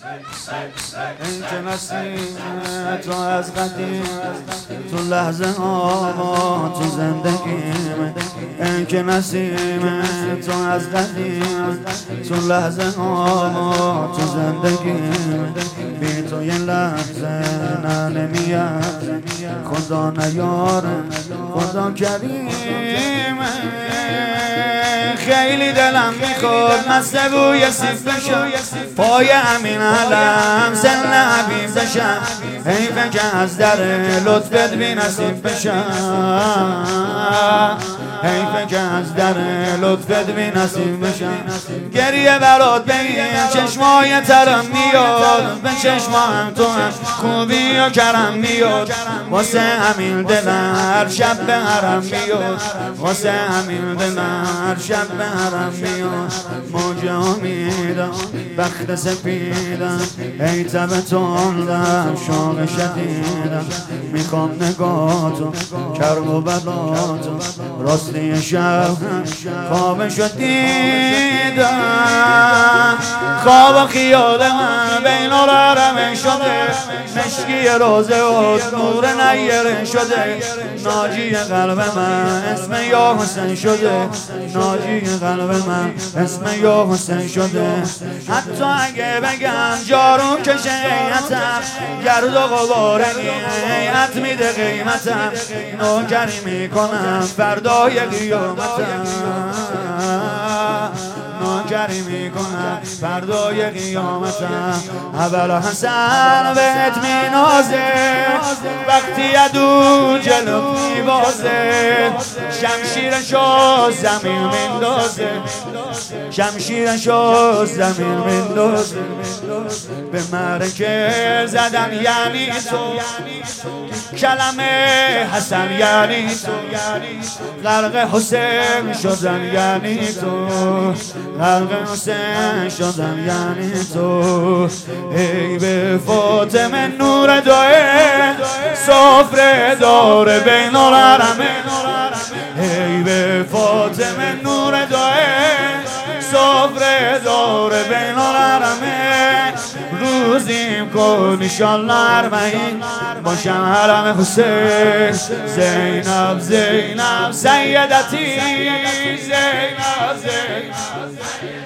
این که نسیم تو از قدیم تو لحظه ها تو زندگیم، این که نسیم تو از قدیم تو لحظه ها تو زندگیم، بی تو یه لحظه نه نمیاد، خدا نیاره خدا کریمه. خیلی دلم میخواد مست بوی سیب بشم، پای امین علم سن حبیب بشم، حیفه که از در لطفت بی نصیب بشم، حیفه که از در لطفت بی نصیب بشم. گریه برات به این چشمای ترم میاد، به چشمام تو هم خوبی و کرم میاد، واسه همین دلم هر شب به حرم میاد، واسه همین دلم هر شب به حرم میاد. موج امیدم بخت سپیدم، ای تب تندم شوق شدیدم، میخوام نگاهتو کرب و بلاتو، راستی شب خوابشو دیدم، خواب و خیال من بین الحرمین شده، مشکی روزه و نور نیره شده، ناجی قلب من اسم یا حسین شده، ناجی قلب من اسم یا حسین شده. حتی اگه بگم جارو کشه ایتم، گرد و غبار نیت میده قیمتم، نوکری میکنم فردای قیامتم، نوکری میکنم فردای قیامتم. اول حسن بهت مینازه، وقتی عدو جلو میبازه، شمشیرشو زمین میندازه، شمشیرشو زمین میندازه. به مرکه زدن یعنی تو، کلمه حسن یعنی تو، غرق حسین شدن یعنی تو، غرق حسین شدن یعنی تو. ای به فاطمه نور دائم سفره داره بین الحرمین، ای به فاطمه نور دائم سفره داره بین الحرمین. روزیم کن انشالله اربعین باشم حرم حسین. زینب زینب سیدتی، زینب زینب